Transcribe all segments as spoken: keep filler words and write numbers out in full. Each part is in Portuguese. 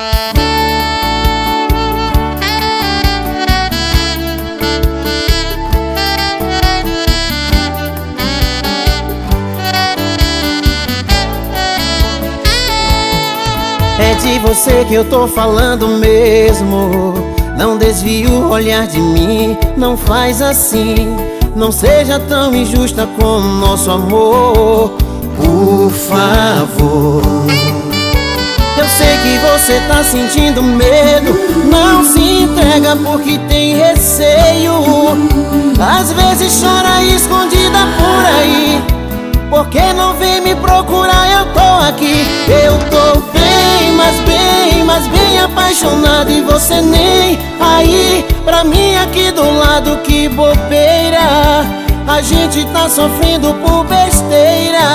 É de você que eu tô falando mesmo. Não desvie o olhar de mim, não faz assim. Não seja tão injusta com nosso amor, por favor. Eu sei que você tá sentindo medo, não se entrega porque tem receio. Às vezes chora escondida por aí, porque não vem me procurar, eu tô aqui. Eu tô bem, mas bem, mas bem apaixonado e você nem aí. Pra mim aqui do lado, que bobeira, a gente tá sofrendo por besteira.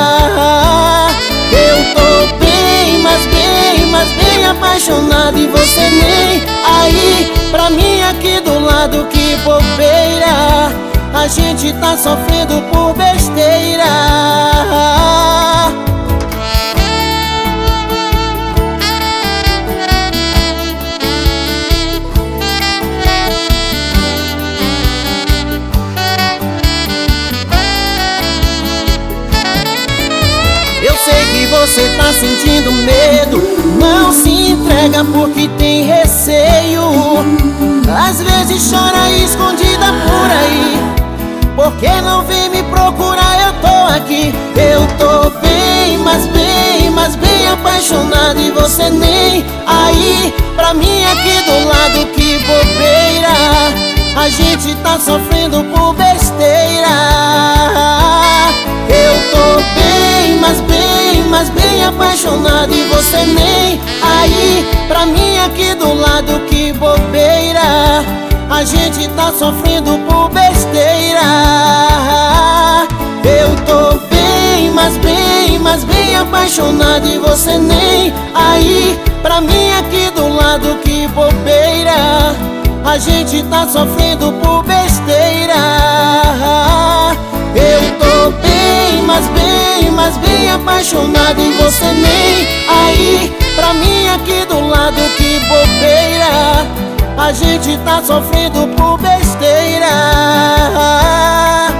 Eu tô bem, mas bem, mas bem apaixonado e você nem aí. Pra mim aqui do lado, que bobeira, a gente tá sofrendo por besteira. Eu sei que você tá sentindo medo, não se entrega porque tem receio. Às vezes chora escondida por aí, porque não vem me procurar, eu tô aqui. Eu tô bem, mas bem, mas bem apaixonado e você nem aí. Pra mim aqui do lado, que bobeira, a gente tá sofrendo por besteira. Eu tô bem, mas bem, mas bem apaixonado e você nem aí. Pra mim aqui do lado, que bobeira, a gente tá sofrendo por besteira. Eu tô bem, mas bem, mas bem apaixonado e você nem aí. Pra mim aqui do lado, que bobeira, a gente tá sofrendo por besteira. Eu tô bem, mas bem, mas bem apaixonado e você nem aí. Pra mim aqui do lado, que bobeira, a gente tá sofrendo por besteira.